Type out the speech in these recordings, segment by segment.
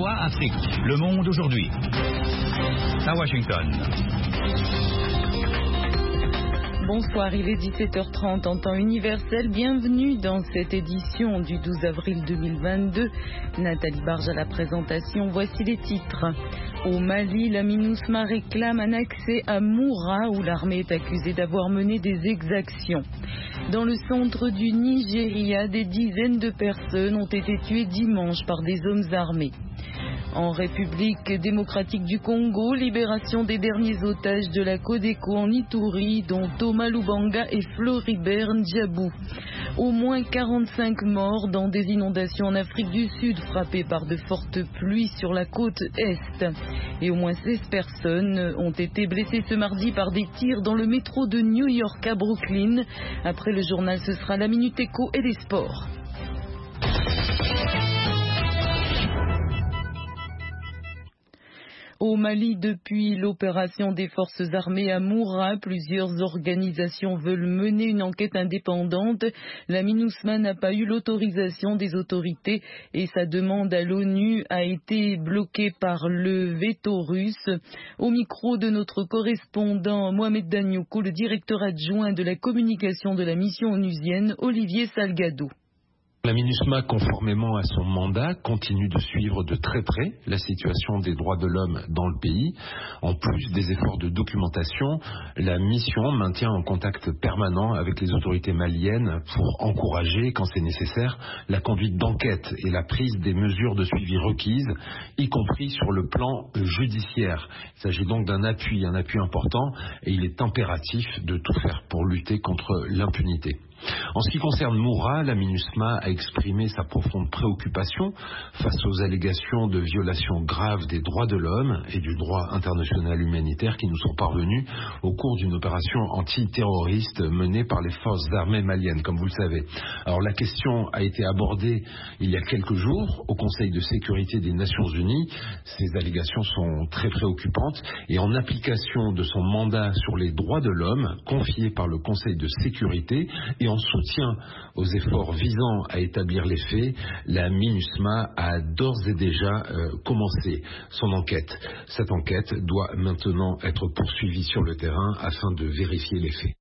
VOA Afrique, Le Monde aujourd'hui. À Washington. Bonsoir, il est 17h30 en temps universel. Bienvenue dans cette édition du 12 avril 2022. Nathalie Barge à la présentation. Voici les titres. Au Mali, la MINUSMA réclame un accès à Moura où l'armée est accusée d'avoir mené des exactions. Dans le centre du Nigeria, des dizaines de personnes ont été tuées dimanche par des hommes armés. En République démocratique du Congo, libération des derniers otages de la Codeco en Ituri, dont Thomas Lubanga et Floribert Ndjabou. Au moins 45 morts dans des inondations en Afrique du Sud frappées par de fortes pluies sur la côte Est. Et au moins 16 personnes ont été blessées ce mardi par des tirs dans le métro de New York à Brooklyn. Après le journal, ce sera la Minute Éco et les sports. Au Mali, depuis l'opération des forces armées à Moura, plusieurs organisations veulent mener une enquête indépendante. La MINUSMA n'a pas eu l'autorisation des autorités et sa demande à l'ONU a été bloquée par le veto russe. Au micro de notre correspondant Mohamed Danyoko, le directeur adjoint de la communication de la mission onusienne, Olivier Salgado. La MINUSMA, conformément à son mandat, continue de suivre de très près la situation des droits de l'homme dans le pays. En plus des efforts de documentation, la mission maintient un contact permanent avec les autorités maliennes pour encourager, quand c'est nécessaire, la conduite d'enquête et la prise des mesures de suivi requises, y compris sur le plan judiciaire. Il s'agit donc d'un appui important, et il est impératif de tout faire pour lutter contre l'impunité. En ce qui concerne Moura, la MINUSMA a exprimé sa profonde préoccupation face aux allégations de violations graves des droits de l'homme et du droit international humanitaire qui nous sont parvenus au cours d'une opération antiterroriste menée par les forces armées maliennes, comme vous le savez. Alors la question a été abordée il y a quelques jours au Conseil de sécurité des Nations Unies. Ces allégations sont très préoccupantes et en application de son mandat sur les droits de l'homme confié par le Conseil de sécurité et en soutien aux efforts visant à établir les faits, la MINUSMA a d'ores et déjà commencé son enquête. Cette enquête doit maintenant être poursuivie sur le terrain afin de vérifier les faits.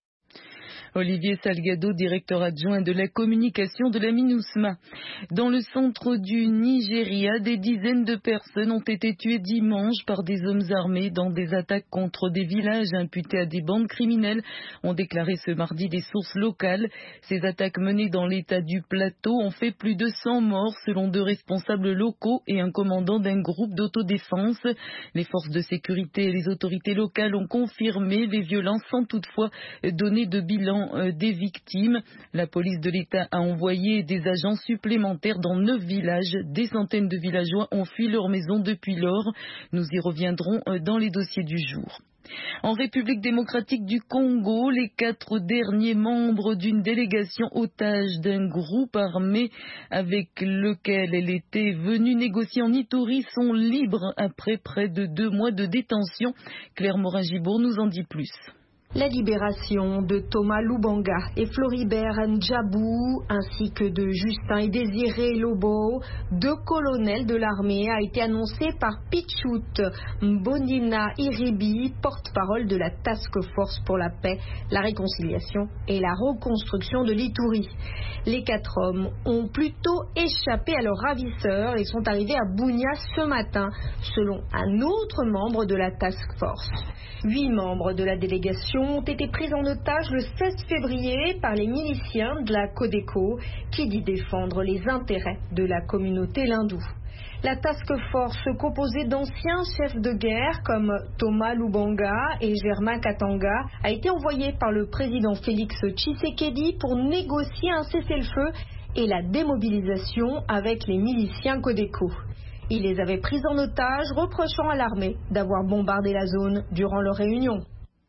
Olivier Salgado, directeur adjoint de la communication de la MINUSMA. Dans le centre du Nigeria, des dizaines de personnes ont été tuées dimanche par des hommes armés dans des attaques contre des villages imputés à des bandes criminelles, ont déclaré ce mardi des sources locales. Ces attaques menées dans l'état du Plateau ont fait plus de 100 morts selon 2 responsables locaux et un commandant d'un groupe d'autodéfense. Les forces de sécurité et les autorités locales ont confirmé les violences sans toutefois donner de bilan des victimes. La police de l'État a envoyé des agents supplémentaires dans 9 villages. Des centaines de villageois ont fui leur maison depuis lors. Nous y reviendrons dans les dossiers du jour. En République démocratique du Congo, les 4 derniers membres d'une délégation otage d'un groupe armé avec lequel elle était venue négocier en Ituri sont libres après près de 2 mois de détention. Claire Morin-Gibour nous en dit plus. La libération de Thomas Lubanga et Floribert Ndjabou, ainsi que de Justin et Désiré Lobo, 2 colonels de l'armée, a été annoncée par Pichut Mbonimna Iribi, porte-parole de la Task Force pour la paix, la réconciliation et la reconstruction de l'Ituri. Les 4 hommes ont plutôt échappé à leurs ravisseurs et sont arrivés à Bunia ce matin, selon un autre membre de la Task Force. 8 membres de la délégation ont été pris en otage le 16 février par les miliciens de la Codeco qui dit défendre les intérêts de la communauté lindoue. La task force composée d'anciens chefs de guerre comme Thomas Lubanga et Germain Katanga a été envoyée par le président Félix Tshisekedi pour négocier un cessez-le-feu et la démobilisation avec les miliciens Codeco. Il les avait pris en otage, reprochant à l'armée d'avoir bombardé la zone durant leur réunion.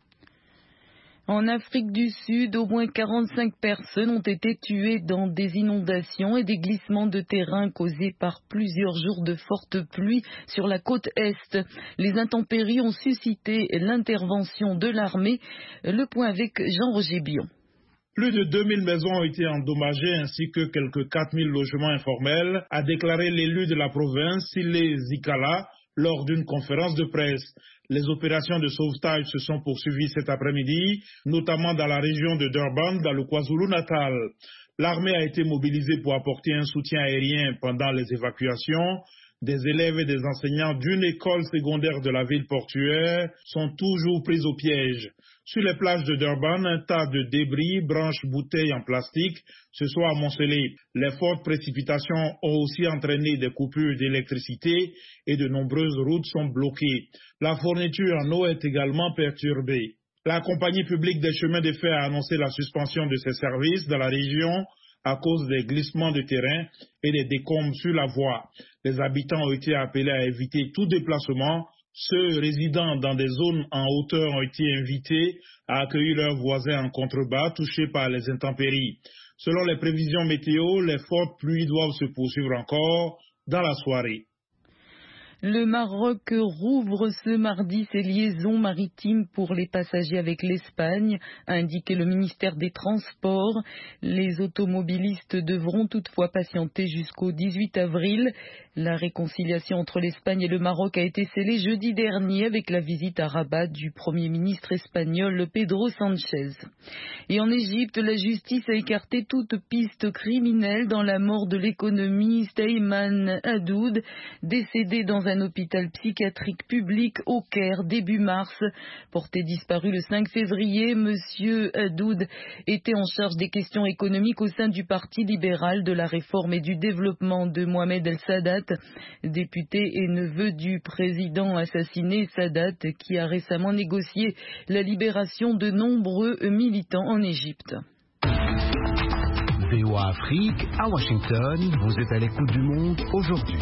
En Afrique du Sud, au moins 45 personnes ont été tuées dans des inondations et des glissements de terrain causés par plusieurs jours de fortes pluies sur la côte Est. Les intempéries ont suscité l'intervention de l'armée. Le point avec Jean-Roger Bion. Plus de 2000 maisons ont été endommagées ainsi que quelques 4000 logements informels, a déclaré l'élu de la province, Sile Zikala, lors d'une conférence de presse. Les opérations de sauvetage se sont poursuivies cet après-midi, notamment dans la région de Durban, dans le KwaZulu-Natal. L'armée a été mobilisée pour apporter un soutien aérien pendant les évacuations. Des élèves et des enseignants d'une école secondaire de la ville portuaire sont toujours pris au piège. Sur les plages de Durban, un tas de débris, branches, bouteilles en plastique se sont amoncelés. Les fortes précipitations ont aussi entraîné des coupures d'électricité et de nombreuses routes sont bloquées. La fourniture en eau est également perturbée. La compagnie publique des chemins de fer a annoncé la suspension de ses services dans la région à cause des glissements de terrain et des décombres sur la voie. Les habitants ont été appelés à éviter tout déplacement. Ceux résidant dans des zones en hauteur ont été invités à accueillir leurs voisins en contrebas touchés par les intempéries. Selon les prévisions météo, les fortes pluies doivent se poursuivre encore dans la soirée. Le Maroc rouvre ce mardi ses liaisons maritimes pour les passagers avec l'Espagne, a indiqué le ministère des Transports. Les automobilistes devront toutefois patienter jusqu'au 18 avril. La réconciliation entre l'Espagne et le Maroc a été scellée jeudi dernier avec la visite à Rabat du Premier ministre espagnol Pedro Sánchez. Et en Égypte, la justice a écarté toute piste criminelle dans la mort de l'économiste Ayman Haddoud, décédé dans un hôpital psychiatrique public au Caire début mars. Porté disparu le 5 février, Monsieur Haddoud était en charge des questions économiques au sein du Parti libéral de la réforme et du développement de Mohamed El-Sadat, député et neveu du président assassiné Sadat, qui a récemment négocié la libération de nombreux militants en Égypte. VOA Afrique, à Washington, vous êtes à l'écoute du monde aujourd'hui.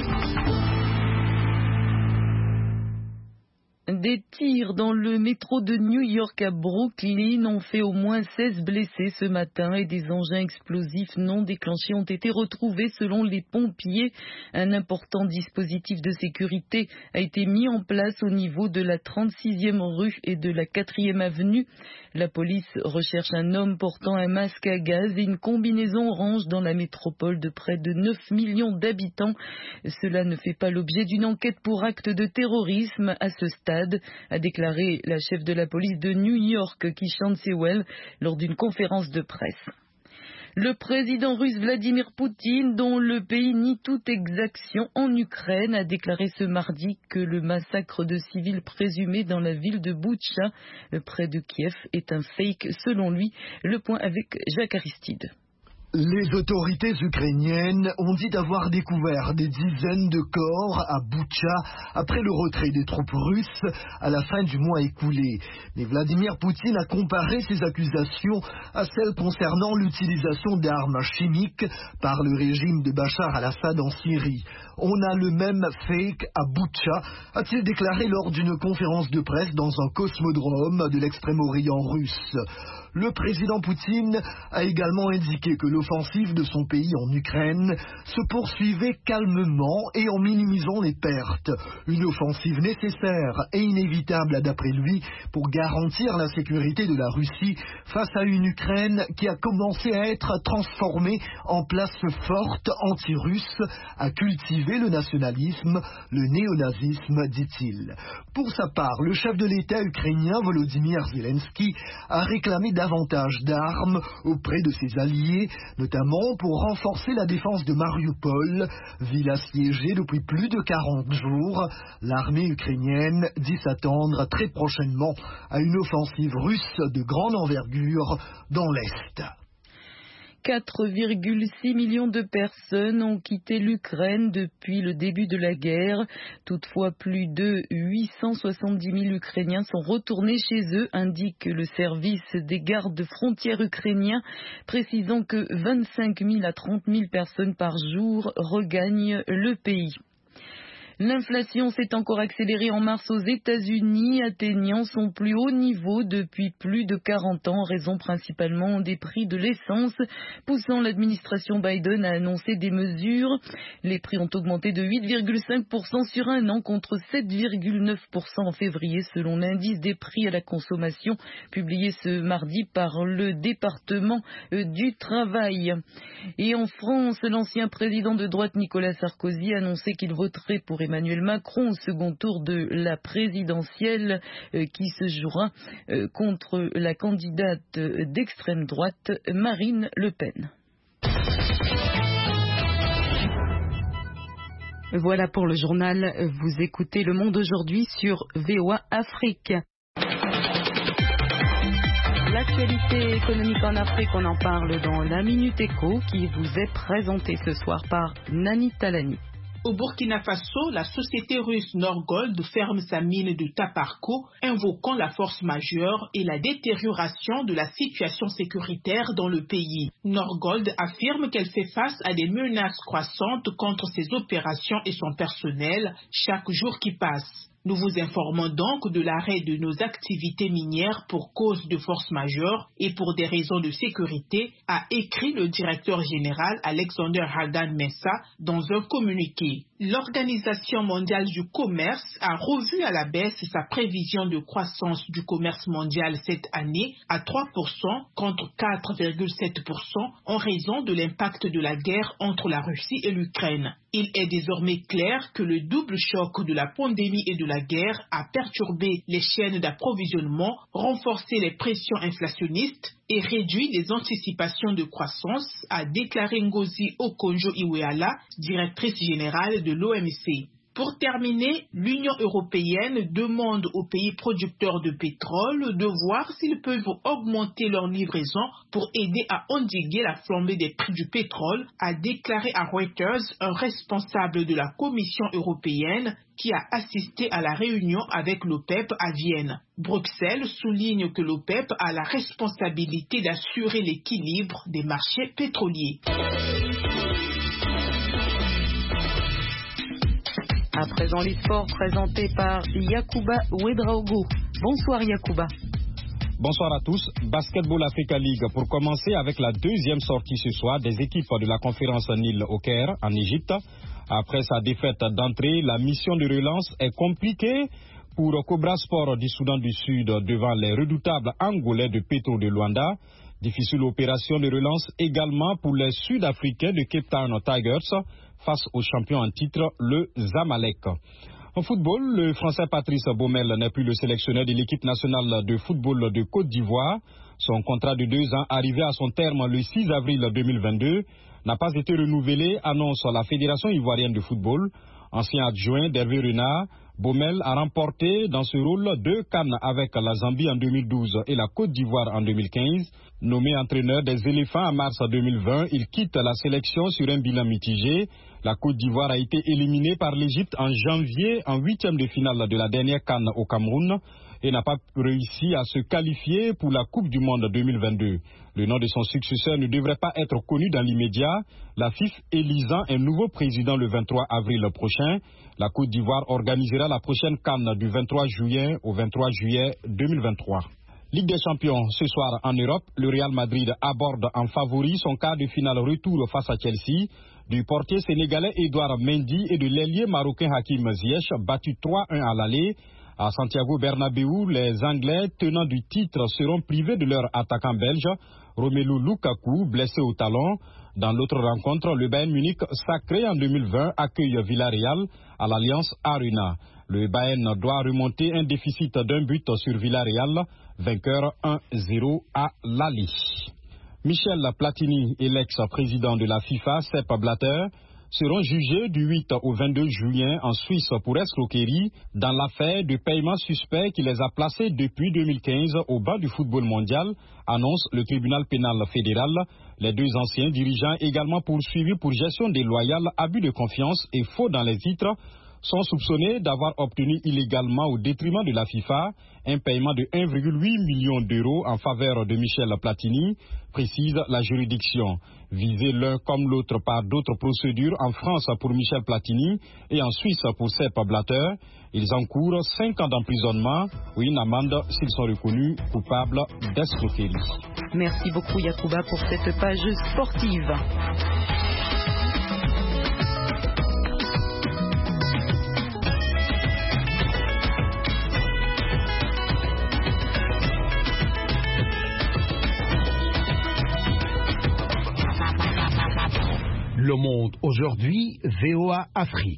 Des tirs dans le métro de New York à Brooklyn ont fait au moins 16 blessés ce matin et des engins explosifs non déclenchés ont été retrouvés selon les pompiers. Un important dispositif de sécurité a été mis en place au niveau de la 36e rue et de la 4e avenue. La police recherche un homme portant un masque à gaz et une combinaison orange dans la métropole de près de 9 millions d'habitants. Cela ne fait pas l'objet d'une enquête pour acte de terrorisme à ce stade, a déclaré la chef de la police de New York, Keechant Sewell, lors d'une conférence de presse. Le président russe Vladimir Poutine, dont le pays nie toute exaction en Ukraine, a déclaré ce mardi que le massacre de civils présumés dans la ville de Boutcha, près de Kiev, est un fake selon lui. Le point avec Jacques Aristide. Les autorités ukrainiennes ont dit avoir découvert des dizaines de corps à Boutcha après le retrait des troupes russes à la fin du mois écoulé. Mais Vladimir Poutine a comparé ces accusations à celles concernant l'utilisation d'armes chimiques par le régime de Bachar al-Assad en Syrie. On a le même fake à Boutcha, a-t-il déclaré lors d'une conférence de presse dans un cosmodrome de l'extrême-orient russe. Le président Poutine a également indiqué que l'offensive de son pays en Ukraine se poursuivait calmement et en minimisant les pertes. Une offensive nécessaire et inévitable d'après lui pour garantir la sécurité de la Russie face à une Ukraine qui a commencé à être transformée en place forte anti-russe, à cultiver le nationalisme, le néonazisme, dit-il. Pour sa part, le chef de l'État ukrainien Volodymyr Zelensky a réclamé davantage d'armes auprès de ses alliés, notamment pour renforcer la défense de Mariupol, ville assiégée depuis plus de 40 jours. L'armée ukrainienne dit s'attendre très prochainement à une offensive russe de grande envergure dans l'Est. 4,6 millions de personnes ont quitté l'Ukraine depuis le début de la guerre. Toutefois, plus de 870 000 Ukrainiens sont retournés chez eux, indique le service des gardes frontières ukrainiens, précisant que 25 000 à 30 000 personnes par jour regagnent le pays. L'inflation s'est encore accélérée en mars aux États-Unis, atteignant son plus haut niveau depuis plus de 40 ans, en raison principalement des prix de l'essence, poussant l'administration Biden à annoncer des mesures. Les prix ont augmenté de 8,5% sur un an contre 7,9% en février, selon l'indice des prix à la consommation publié ce mardi par le département du travail. Et en France, l'ancien président de droite Nicolas Sarkozy a annoncé qu'il voterait pour Emmanuel Macron au second tour de la présidentielle qui se jouera contre la candidate d'extrême droite Marine Le Pen. Voilà pour le journal. Vous écoutez Le Monde aujourd'hui sur VOA Afrique. L'actualité économique en Afrique, on en parle dans la Minute Éco qui vous est présentée ce soir par Nani Talani. Au Burkina Faso, la société russe Norgold ferme sa mine de Taparko, invoquant la force majeure et la détérioration de la situation sécuritaire dans le pays. Norgold affirme qu'elle fait face à des menaces croissantes contre ses opérations et son personnel chaque jour qui passe. Nous vous informons donc de l'arrêt de nos activités minières pour cause de force majeure et pour des raisons de sécurité, a écrit le directeur général Alexander Hagan Messa dans un communiqué. L'Organisation mondiale du commerce a revu à la baisse sa prévision de croissance du commerce mondial cette année à 3% contre 4,7% en raison de l'impact de la guerre entre la Russie et l'Ukraine. Il est désormais clair que le double choc de la pandémie et de la guerre a perturbé les chaînes d'approvisionnement, renforcé les pressions inflationnistes et réduit les anticipations de croissance, a déclaré Ngozi Okonjo-Iweala, directrice générale de l'OMC. Pour terminer, l'Union européenne demande aux pays producteurs de pétrole de voir s'ils peuvent augmenter leurs livraisons pour aider à endiguer la flambée des prix du pétrole, a déclaré à Reuters un responsable de la Commission européenne qui a assisté à la réunion avec l'OPEP à Vienne. Bruxelles souligne que l'OPEP a la responsabilité d'assurer l'équilibre des marchés pétroliers. À présent, les sports présentés par Yacouba Ouedraogo. Bonsoir Yacouba. Bonsoir à tous. Basketball Africa League pour commencer avec la deuxième sortie ce soir des équipes de la conférence Nil au Caire en Égypte. Après sa défaite d'entrée, la mission de relance est compliquée pour Cobra Sport du Soudan du Sud devant les redoutables Angolais de Petro de Luanda. Difficile opération de relance également pour les Sud-Africains de Cape Town Tigers face au champion en titre, le Zamalek. En football, le Français Patrice Baumel n'est plus le sélectionneur de l'équipe nationale de football de Côte d'Ivoire. Son contrat de 2 ans, arrivé à son terme le 6 avril 2022, n'a pas été renouvelé, annonce la Fédération ivoirienne de football. Ancien adjoint d'Hervé Renard, Baumel a remporté dans ce rôle 2 CAN avec la Zambie en 2012 et la Côte d'Ivoire en 2015. Nommé entraîneur des éléphants en mars 2020, il quitte la sélection sur un bilan mitigé. La Côte d'Ivoire a été éliminée par l'Égypte en janvier en 8e de finale de la dernière CAN au Cameroun et n'a pas réussi à se qualifier pour la Coupe du Monde 2022. Le nom de son successeur ne devrait pas être connu dans l'immédiat, la FIF élisant un nouveau président le 23 avril prochain. La Côte d'Ivoire organisera la prochaine CAN du 23 juillet au 23 juillet 2023. Ligue des champions, ce soir en Europe, le Real Madrid aborde en favori son quart de finale retour face à Chelsea. Du portier sénégalais Edouard Mendy et de l'ailier marocain Hakim Ziyech, battu 3-1 à l'aller. À Santiago Bernabéu, les Anglais tenants du titre seront privés de leur attaquant belge, Romelu Lukaku, blessé au talon. Dans l'autre rencontre, le Bayern Munich, sacré en 2020, accueille Villarreal à l'Allianz Arena. Le Bayern doit remonter un déficit d'1 but sur Villarreal, vainqueur 1-0 à Lali. Michel Platini et l'ex-président de la FIFA, Sepp Blatter, seront jugés du 8 au 22 juin en Suisse pour escroquerie dans l'affaire de paiement suspect qui les a placés depuis 2015 au banc du football mondial, annonce le tribunal pénal fédéral. Les 2 anciens dirigeants également poursuivis pour gestion déloyale, abus de confiance et faux dans les titres sont soupçonnés d'avoir obtenu illégalement au détriment de la FIFA un paiement de 1,8 million d'euros en faveur de Michel Platini, précise la juridiction. Visés l'un comme l'autre par d'autres procédures en France pour Michel Platini et en Suisse pour Sepp Blatter, ils encourent 5 ans d'emprisonnement ou une amende s'ils sont reconnus coupables d'escroquerie. Merci beaucoup Yacouba pour cette page sportive. Le Monde aujourd'hui, VOA Afrique.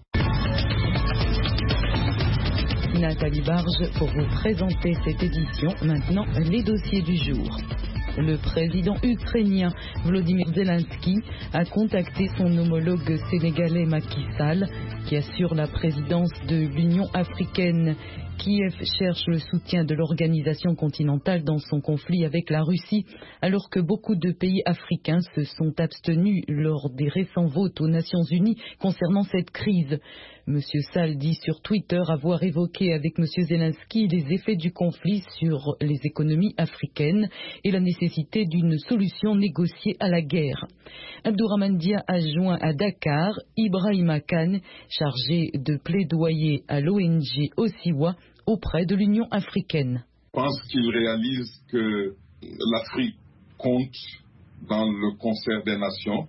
Nathalie Barge pour vous présenter cette édition. Maintenant, les dossiers du jour. Le président ukrainien Volodymyr Zelensky a contacté son homologue sénégalais Macky Sall, qui assure la présidence de l'Union africaine. Kiev cherche le soutien de l'organisation continentale dans son conflit avec la Russie, alors que beaucoup de pays africains se sont abstenus lors des récents votes aux Nations Unies concernant cette crise. Monsieur Sall dit sur Twitter avoir évoqué avec Monsieur Zelensky les effets du conflit sur les économies africaines et la nécessité d'une solution négociée à la guerre. Abdourahmane Dia a joint à Dakar Ibrahima Kane, chargé de plaidoyer à l'ONG Osiwa auprès de l'Union africaine. Je pense qu'il réalise que l'Afrique compte dans le concert des nations,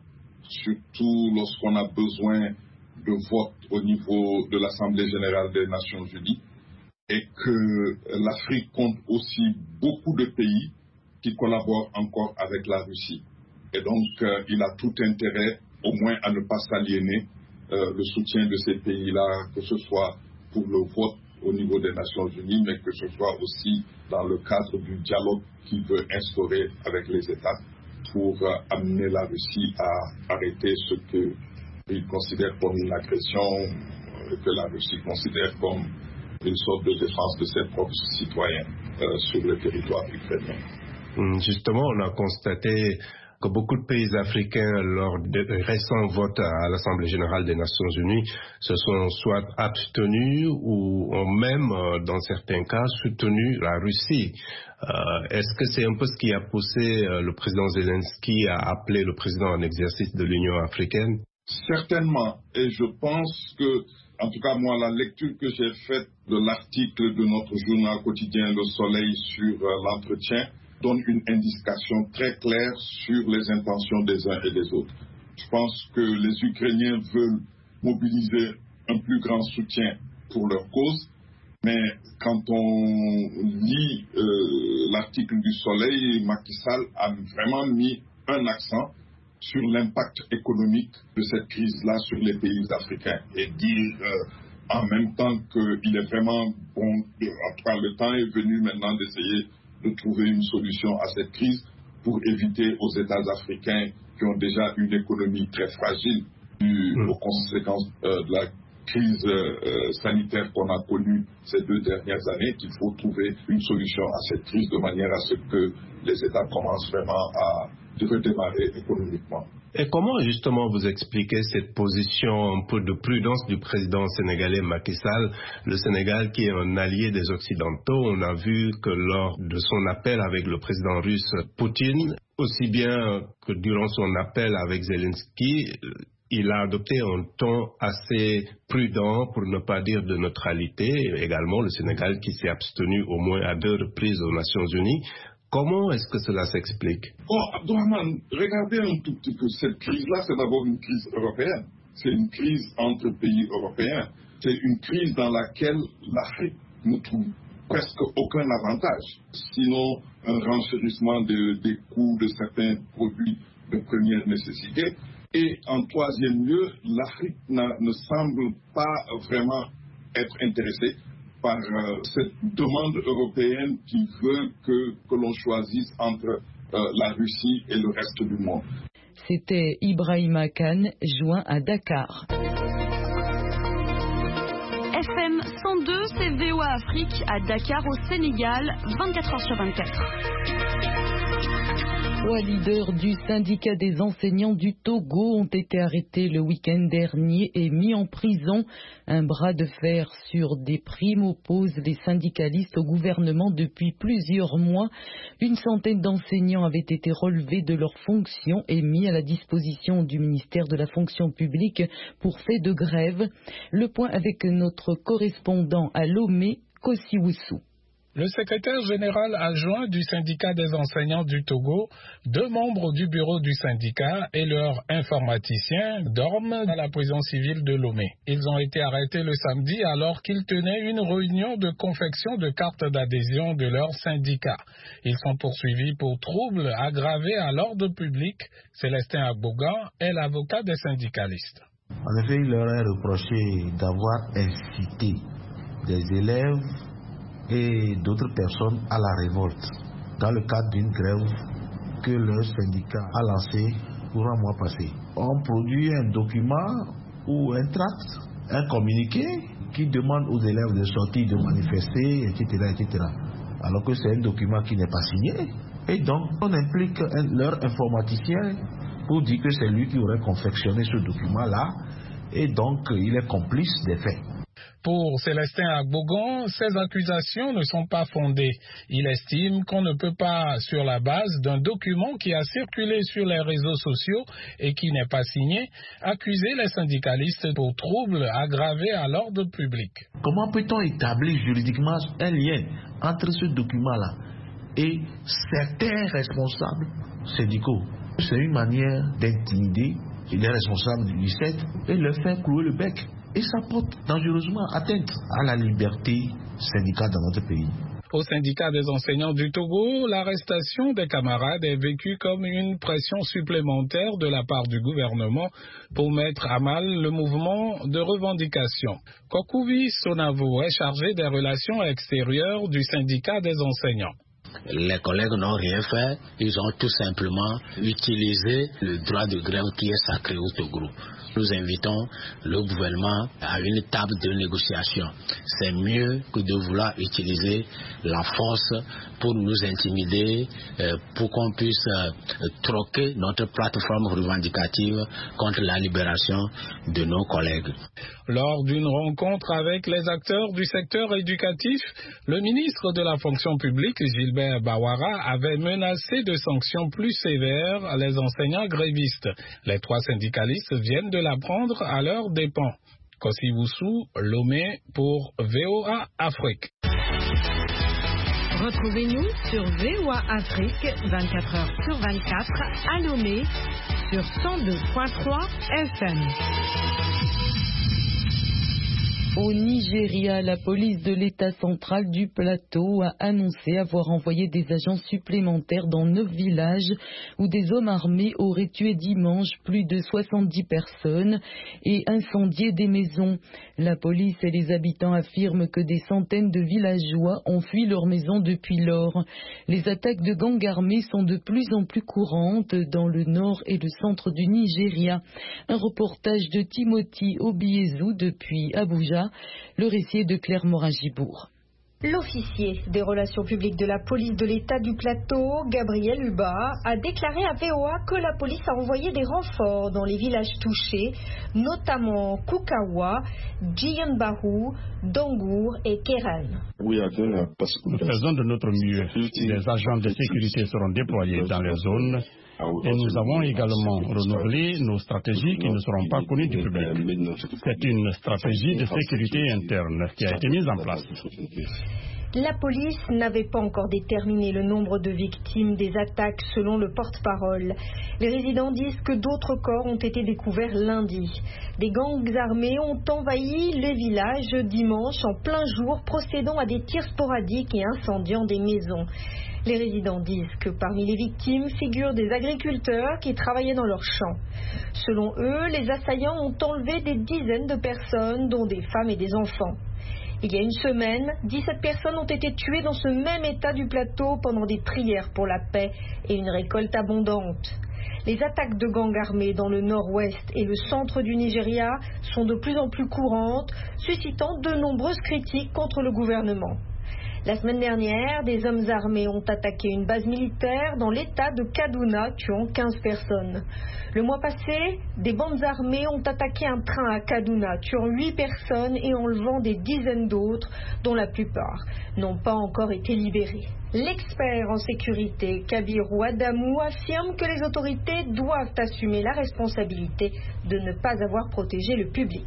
surtout lorsqu'on a besoin de vote au niveau de l'Assemblée générale des Nations unies, et que l'Afrique compte aussi beaucoup de pays qui collaborent encore avec la Russie. Et donc, il a tout intérêt, au moins, à ne pas s'aliéner le soutien de ces pays-là, que ce soit pour le vote au niveau des Nations Unies, mais que ce soit aussi dans le cadre du dialogue qu'il veut instaurer avec les États pour amener la Russie à arrêter ce qu'il considère comme une agression, que la Russie considère comme une sorte de défense de ses propres citoyens sur le territoire ukrainien. Justement, on a constaté que beaucoup de pays africains, lors de récents votes à l'Assemblée générale des Nations unies, se sont soit abstenus ou ont même, dans certains cas, soutenu la Russie. Est-ce que c'est un peu ce qui a poussé le président Zelensky à appeler le président en exercice de l'Union africaine? Certainement. Et je pense que, en tout cas moi, la lecture que j'ai faite de l'article de notre journal quotidien Le Soleil sur l'entretien donne une indication très claire sur les intentions des uns et des autres. Je pense que les Ukrainiens veulent mobiliser un plus grand soutien pour leur cause, mais quand on lit l'article du Soleil, Macky Sall a vraiment mis un accent sur l'impact économique de cette crise-là sur les pays africains et dire en même temps qu'il est vraiment bon, en tout cas le temps est venu maintenant d'essayer de trouver une solution à cette crise pour éviter aux États africains qui ont déjà une économie très fragile aux conséquences de la crise sanitaire qu'on a connue ces 2 dernières années, qu'il faut trouver une solution à cette crise de manière à ce que les États commencent vraiment à redémarrer économiquement. Et comment justement vous expliquez cette position un peu de prudence du président sénégalais Macky Sall, le Sénégal qui est un allié des Occidentaux? On a vu que lors de son appel avec le président russe Poutine, aussi bien que durant son appel avec Zelensky, il a adopté un ton assez prudent, pour ne pas dire de neutralité. Également le Sénégal qui s'est abstenu au moins à 2 reprises aux Nations Unies. Comment est-ce que cela s'explique? Abdourahmane, regardez un tout petit peu. Cette crise-là, c'est d'abord une crise européenne. C'est une crise entre pays européens. C'est une crise dans laquelle l'Afrique ne trouve presque aucun avantage. Sinon, un renchérissement des coûts de certains produits de première nécessité. Et en troisième lieu, l'Afrique ne semble pas vraiment être intéressée par cette demande européenne qui veut que l'on choisisse entre la Russie et le reste du monde. C'était Ibrahima Kane, joint à Dakar. FM 102, c'est VOA Afrique à Dakar au Sénégal, 24h sur 24. 3 leaders du syndicat des enseignants du Togo ont été arrêtés le week-end dernier et mis en prison. Un bras de fer sur des primes oppose les syndicalistes au gouvernement depuis plusieurs mois. Une centaine d'enseignants avaient été relevés de leurs fonctions et mis à la disposition du ministère de la fonction publique pour fait de grève. Le point avec notre correspondant à Lomé, Kosiwusu. Le secrétaire général adjoint du syndicat des enseignants du Togo, 2 membres du bureau du syndicat et leur informaticien dorment à la prison civile de Lomé. Ils ont été arrêtés le samedi alors qu'ils tenaient une réunion de confection de cartes d'adhésion de leur syndicat. Ils sont poursuivis pour troubles aggravés à l'ordre public. Célestin Agbogan est l'avocat des syndicalistes. En effet, il leur est reproché d'avoir incité des élèves et d'autres personnes à la révolte dans le cadre d'une grève que leur syndicat a lancée pour un mois passé. On produit un document ou un tract, un communiqué qui demande aux élèves de sortir, de manifester, etc. Alors que c'est un document qui n'est pas signé. Et donc on implique leur informaticien pour dire que c'est lui qui aurait confectionné ce document-là et donc il est complice des faits. Pour Célestin Agbogan, ces accusations ne sont pas fondées. Il estime qu'on ne peut pas, sur la base d'un document qui a circulé sur les réseaux sociaux et qui n'est pas signé, accuser les syndicalistes pour troubles aggravés à l'ordre public. Comment peut-on établir juridiquement un lien entre ce document-là et certains responsables syndicaux? C'est une manière d'intimider les responsables du lycée et leur faire clouer le bec. Et ça porte dangereusement atteinte à la liberté syndicale dans notre pays. Au syndicat des enseignants du Togo, l'arrestation des camarades est vécue comme une pression supplémentaire de la part du gouvernement pour mettre à mal le mouvement de revendication. Kokouvi Sonavo est chargé des relations extérieures du syndicat des enseignants. Les collègues n'ont rien fait, ils ont tout simplement utilisé le droit de grève qui est sacré au Togo. Nous invitons le gouvernement à une table de négociation. C'est mieux que de vouloir utiliser la force pour nous intimider, pour qu'on puisse troquer notre plateforme revendicative contre la libération de nos collègues. Lors d'une rencontre avec les acteurs du secteur éducatif, le ministre de la fonction publique, Gilbert Bawara, avait menacé de sanctions plus sévères les enseignants grévistes. Les 3 syndicalistes viennent de l'apprendre à leurs dépens. Kosiwusu, Lomé pour VOA Afrique. Retrouvez-nous sur VOA Afrique 24 heures sur 24 à Lomé sur 102.3 FM. Au Nigeria, la police de l'État central du plateau a annoncé avoir envoyé des agents supplémentaires dans 9 villages où des hommes armés auraient tué dimanche plus de 70 personnes et incendié des maisons. La police et les habitants affirment que des centaines de villageois ont fui leurs maisons depuis lors. Les attaques de gangs armés sont de plus en plus courantes dans le nord et le centre du Nigeria. Un reportage de Timothy Obiezu depuis Abuja. Le récit est de Claire Morin-Gibourg. L'officier des relations publiques de la police de l'État du Plateau, Gabriel Uba, a déclaré à VOA que la police a envoyé des renforts dans les villages touchés, notamment Kukawa, Djianbahu, Dongour et Kéran. Nous faisons de notre mieux. Des agents de sécurité seront déployés dans les zones et nous avons également renouvelé nos stratégies qui ne seront pas connues du public. C'est une stratégie de sécurité interne qui a été mise en place. La police n'avait pas encore déterminé le nombre de victimes des attaques selon le porte-parole. Les résidents disent que d'autres corps ont été découverts lundi. Des gangs armés ont envahi les villages dimanche en plein jour, procédant à des tirs sporadiques et incendiant des maisons. Les résidents disent que parmi les victimes figurent des agriculteurs qui travaillaient dans leurs champs. Selon eux, les assaillants ont enlevé des dizaines de personnes, dont des femmes et des enfants. Il y a une semaine, 17 personnes ont été tuées dans ce même état du plateau pendant des prières pour la paix et une récolte abondante. Les attaques de gangs armés dans le nord-ouest et le centre du Nigeria sont de plus en plus courantes, suscitant de nombreuses critiques contre le gouvernement. La semaine dernière, des hommes armés ont attaqué une base militaire dans l'état de Kaduna, tuant 15 personnes. Le mois passé, des bandes armées ont attaqué un train à Kaduna, tuant 8 personnes et enlevant des dizaines d'autres, dont la plupart n'ont pas encore été libérés. L'expert en sécurité, Kabiru Adamou, affirme que les autorités doivent assumer la responsabilité de ne pas avoir protégé le public.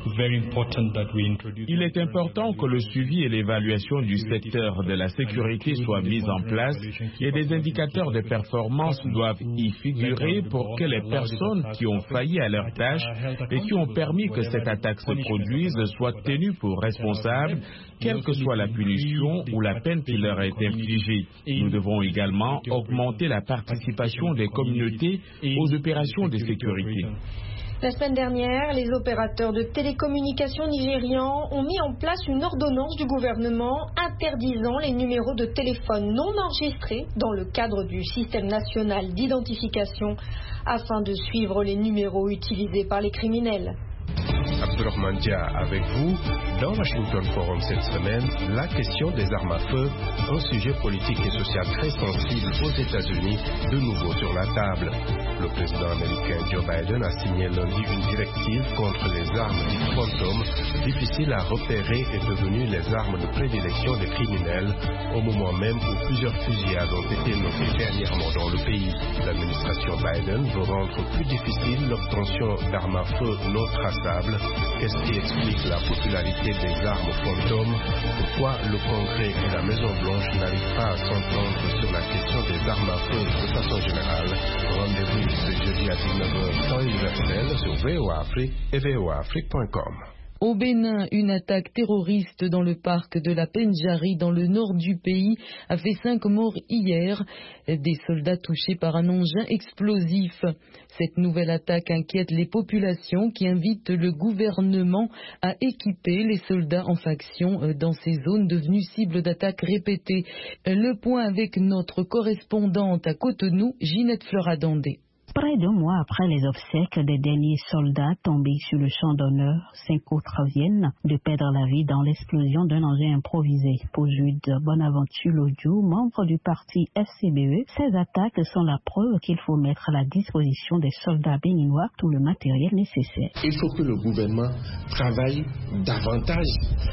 Il est important que le suivi et l'évaluation du secteur de la sécurité soient mis en place et des indicateurs de performance doivent y figurer pour que les personnes qui ont failli à leur tâche et qui ont permis que cette attaque se produise soient tenues pour responsables, quelle que soit la punition ou la peine qui leur est infligée. Nous devons également augmenter la participation des communautés aux opérations de sécurité. La semaine dernière, les opérateurs de télécommunications nigérians ont mis en place une ordonnance du gouvernement interdisant les numéros de téléphone non enregistrés dans le cadre du système national d'identification afin de suivre les numéros utilisés par les criminels. Abdourahmane Dia avec vous. Dans Washington Forum cette semaine, la question des armes à feu, un sujet politique et social très sensible aux États-Unis, de nouveau sur la table. Le président américain Joe Biden a signé lundi une directive contre les armes dites fantômes, difficiles à repérer et devenues les armes de prédilection des criminels, au moment même où plusieurs fusillades ont été notées dernièrement dans le pays. L'administration Biden veut rendre plus difficile l'obtention d'armes à feu non traçables. Qu'est-ce qui explique la popularité des armes fantômes? Pourquoi le Congrès et la Maison-Blanche n'arrivent pas à s'entendre sur la question des armes à feu de façon générale? Rendez-vous ce jeudi à 19h temps universel sur VOA Afrique et voaafrique.com. Au Bénin, une attaque terroriste dans le parc de la Pendjari, dans le nord du pays, a fait 5 morts hier. Des soldats touchés par un engin explosif. Cette nouvelle attaque inquiète les populations qui invitent le gouvernement à équiper les soldats en faction dans ces zones devenues cibles d'attaques répétées. Le point avec notre correspondante à Cotonou, Ginette Fleuradandé. Près d'un mois après les obsèques des derniers soldats tombés sur le champ d'honneur, 5 autres viennent de perdre la vie dans l'explosion d'un engin improvisé. Pour Jude Bonaventure Lodjou, membre du parti FCBE, ces attaques sont la preuve qu'il faut mettre à la disposition des soldats béninois tout le matériel nécessaire. Il faut que le gouvernement travaille davantage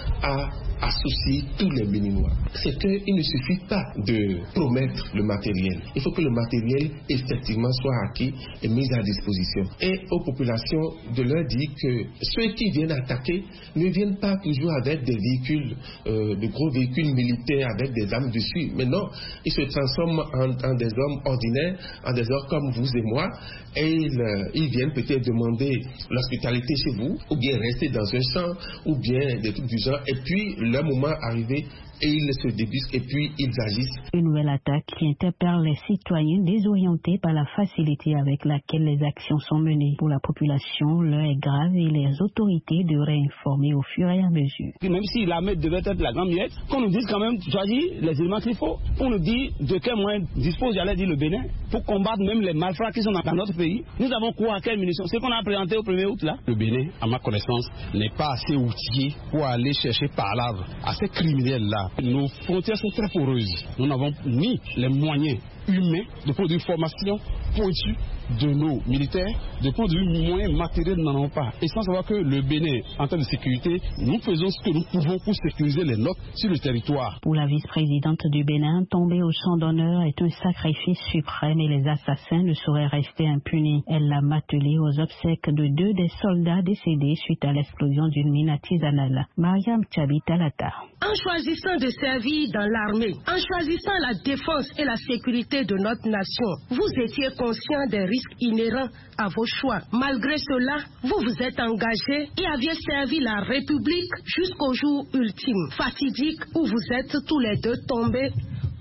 à associer tous les Béninois. C'est qu'il ne suffit pas de promettre le matériel. Il faut que le matériel effectivement soit acquis et mis à disposition. Et aux populations de leur dire que ceux qui viennent attaquer ne viennent pas toujours avec des véhicules, de gros véhicules militaires avec des armes dessus. Mais non, ils se transforment en des hommes ordinaires, en des hommes comme vous et moi, et ils viennent peut-être demander l'hospitalité chez vous, ou bien rester dans un champ, ou bien des trucs du genre, et puis leur moment arrivé, et ils se débusquent et puis ils agissent. Une nouvelle attaque qui interpelle les citoyens désorientés par la facilité avec laquelle les actions sont menées. Pour la population, l'heure est grave et les autorités devraient informer au fur et à mesure. Même si l'armée devait être la grande muette, qu'on nous dise quand même choisir les éléments qu'il faut, pour nous dire de quels moyens dispose, j'allais dire, le Bénin, pour combattre même les malfrats qui sont dans notre pays. Nous avons quoi à quelle munitions? Ce qu'on a présenté au 1er août là. Le Bénin, à ma connaissance, n'est pas assez outillé pour aller chercher par l'arbre à ces criminels-là. Nos frontières sont très poreuses. Nous n'avons ni les moyens humains de produire formation pointue de nos militaires, de point de vue moyens matériels, nous n'en avons pas. Et sans savoir que le Bénin, en termes de sécurité, nous faisons ce que nous pouvons pour sécuriser les nôtres sur le territoire. Pour la vice-présidente du Bénin, tomber au champ d'honneur est un sacrifice suprême et les assassins ne sauraient rester impunis. Elle l'a matelé aux obsèques de 2 des soldats décédés suite à l'explosion d'une mine artisanale. Mariam Tchabitalata. En choisissant de servir dans l'armée, en choisissant la défense et la sécurité de notre nation, vous étiez conscient des risques inhérents à vos choix. Malgré cela, vous vous êtes engagé et aviez servi la République jusqu'au jour ultime, fatidique, où vous êtes tous les deux tombés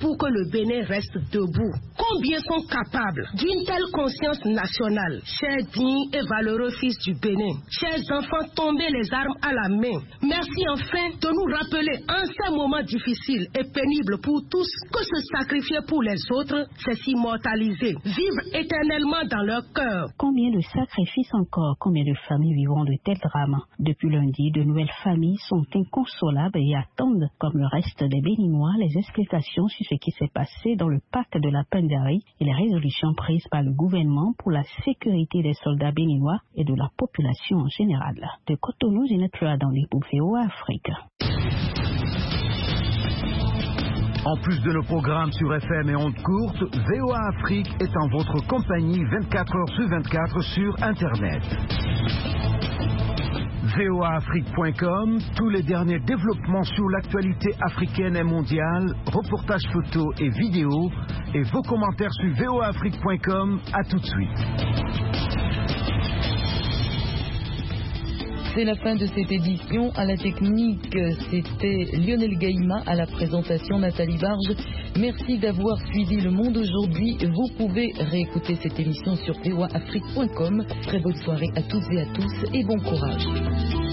pour que le Bénin reste debout. Combien sont capables d'une telle conscience nationale? Chers dignes et valeureux fils du Bénin, chers enfants tombés les armes à la main, merci enfin de nous rappeler en ces moments difficiles et pénibles pour tous que se sacrifier pour les autres, c'est s'immortaliser, vivre éternellement dans leur cœur. Combien de sacrifices encore, combien de familles vivront de tels drames? Depuis lundi, de nouvelles familles sont inconsolables et attendent, comme le reste des Béninois, les explications sur ce qui s'est passé dans le parc de la Pandari et les résolutions prises par le gouvernement pour la sécurité des soldats béninois et de la population en général. De Cotonou, Ginette Adandé pour VOA Afrique. En plus de nos programmes sur FM et ondes courtes, VOA Afrique est en votre compagnie 24 heures sur 24 sur Internet. voaafrique.com, tous les derniers développements sur l'actualité africaine et mondiale, reportages photos et vidéos, et vos commentaires sur voaafrique.com. À tout de suite. C'est la fin de cette édition. À la technique, c'était Lionel Gaïma. À la présentation, Nathalie Barge. Merci d'avoir suivi Le Monde aujourd'hui. Vous pouvez réécouter cette émission sur voaafrique.com. Très bonne soirée à toutes et à tous et bon courage.